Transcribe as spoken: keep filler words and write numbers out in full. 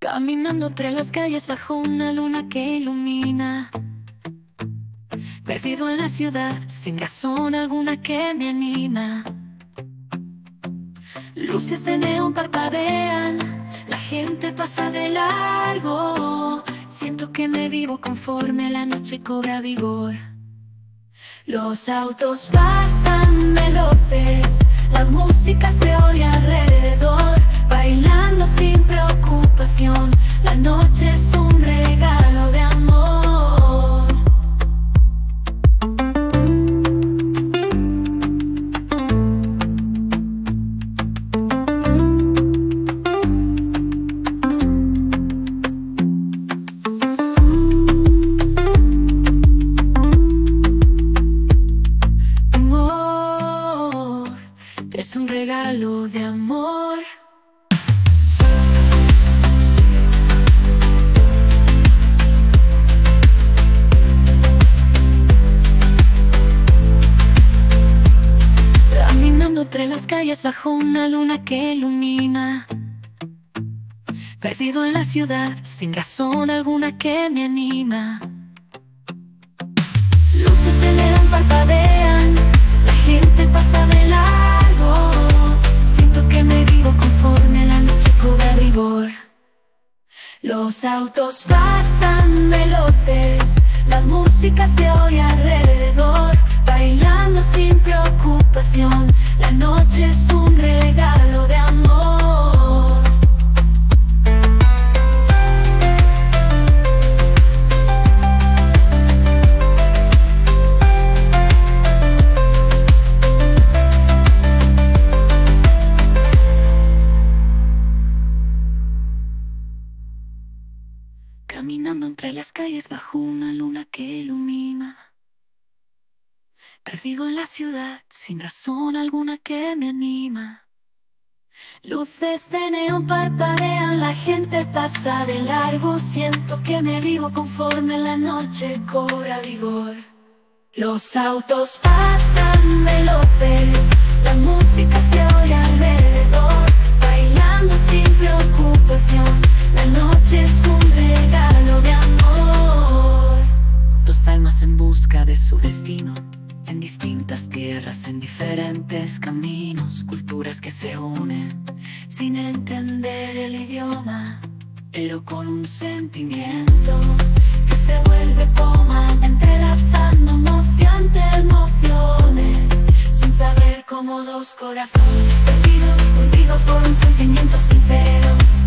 Caminando entre las calles bajo una luna que ilumina. Perdido en la ciudad, sin razón alguna que me anima. Luces de neón parpadean, la gente pasa de largo. Siento que me vivo conforme la noche cobra vigor. Los autos pasan veloces, la música se oye alrededor. Bailando sin preocupación, la noche es un regalo de amor. Amor, es un regalo de amor. Entre las calles bajo una luna que ilumina. Perdido en la ciudad, sin razón alguna que me anima. Luces de neón parpadean, la gente pasa de largo. Siento que me vivo conforme la noche cobra vigor. Los autos pasan veloces, la música se oye alrededor. Bailando sin preocupación, la noche es un regalo de amor. Caminando entre las calles bajo una luna que ilumina. Perdido en la ciudad, sin razón alguna que me anima. Luces de neón parpadean, la gente pasa de largo. Siento que me vivo conforme la noche cobra vigor. Los autos pasan veloces, la música se oye alrededor. Bailando sin preocupación, la noche es un regalo de amor. Dos almas en busca de su destino, en distintas tierras, en diferentes caminos, culturas que se unen sin entender el idioma, pero con un sentimiento que se vuelve poma, entrelazando emoción de emociones, sin saber cómo dos corazones perdidos, hundidos por un sentimiento sincero.